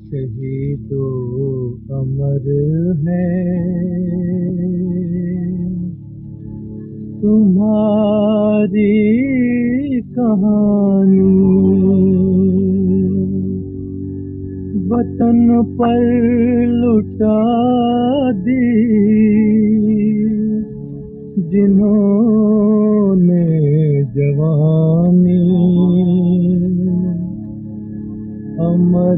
शहीदो अमर है तुम्हारी कहानी, वतन पर लुटा दी जिन्होंने जवानी, अमर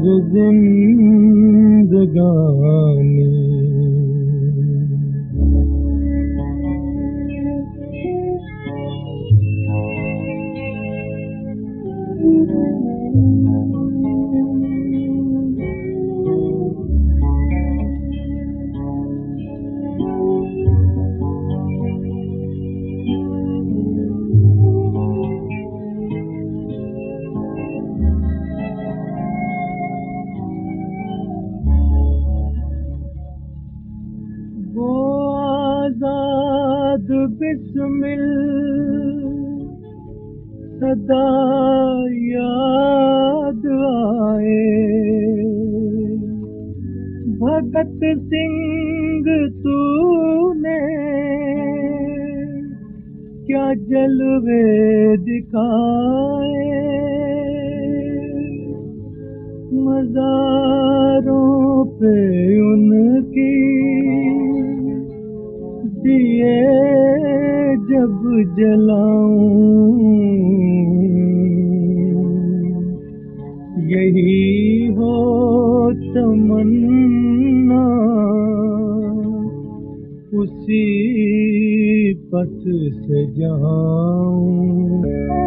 जिंदगानी। वो आजाद बिस्मिल सदा याद आए, भगत सिंह तूने क्या जलवे दिखाए, मज़ारों पे उनकी दिए जब जलाऊं, यही हो तमन्ना उसी पथ से जाऊं।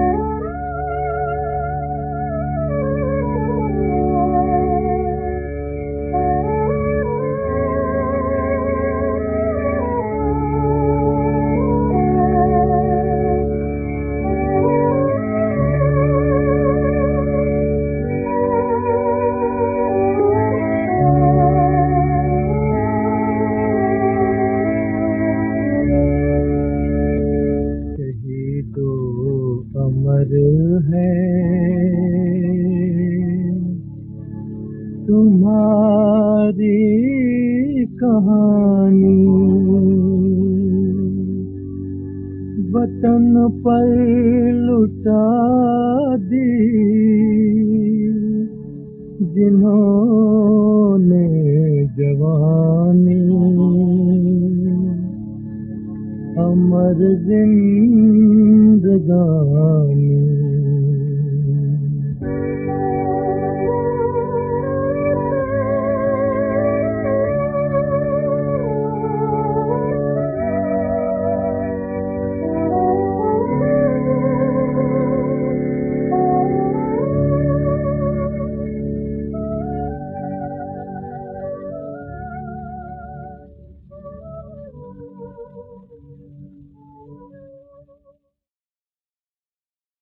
अमर है तुम्हारी कहानी, वतन पर लुटा दी जिन्होंने जवानी, अमर जिंदगानी।